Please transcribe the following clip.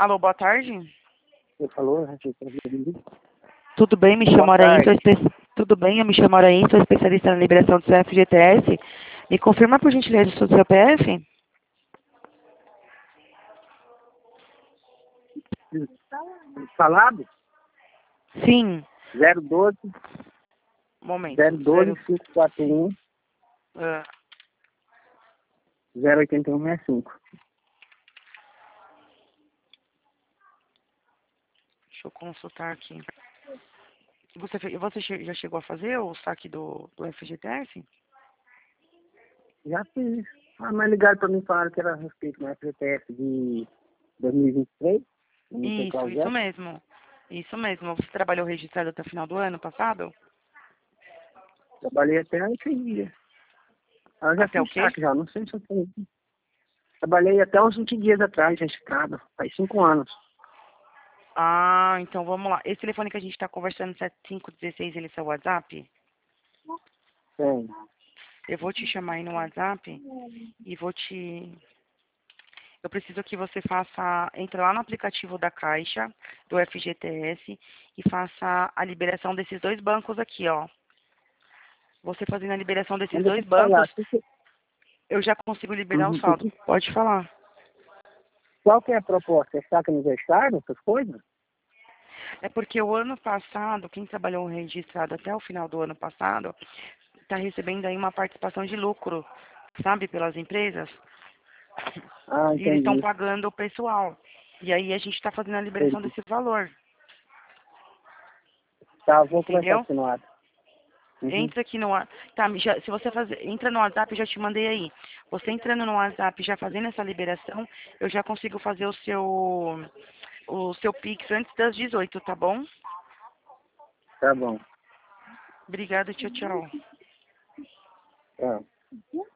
Alô, boa tarde. Você falou, Tudo bem, me chamo Boa Araí, tarde. Tudo bem, eu me chamo Araí, sou especialista na liberação do seu FGTS. Me confirma, por gentileza, o seu CPF? Falado? Sim. 012 Momento. 012 541 Ah, 08165. deixa eu consultar aqui. Você já chegou a fazer o saque do FGTS? Já fiz. Ah, mas ligaram para mim e falaram que era a respeito do FGTS de 2023. Não sei qual Isso é. mesmo. Isso mesmo. Você trabalhou registrado até o final do ano passado? Trabalhei até 8 dias. Eu já Até o fiz quê? saque já, não sei se eu tenho. Trabalhei até uns 20 dias atrás, registrado. Faz 5 anos. Ah, então vamos lá. Esse telefone que a gente está conversando, 7516, ele é seu WhatsApp? Tem. Eu vou te chamar aí no WhatsApp e vou te... Eu preciso que você faça... Entre lá no aplicativo da Caixa, do FGTS, e faça a liberação desses dois bancos aqui, ó. Você fazendo a liberação desses Mas deixa dois eu te falar. bancos, eu já consigo liberar o Uhum. saldo. Pode falar. Qual que é a proposta? É saque aniversário, essas coisas? É porque o ano passado, quem trabalhou registrado até o final do ano passado, está recebendo aí uma participação de lucro, sabe, pelas empresas. Ah, E eles estão entendi. pagando o pessoal. E aí a gente está fazendo a liberação Entendi. desse valor, Tá, vou começar a entendeu? assinar. Uhum. Entra aqui no tá, se você fazer, entra no WhatsApp, eu já te mandei aí. Você entrando no WhatsApp, já fazendo essa liberação, eu já consigo fazer o seu Pix antes das 18, tá bom? Tá bom. Obrigada, tchau, tchau. Tá.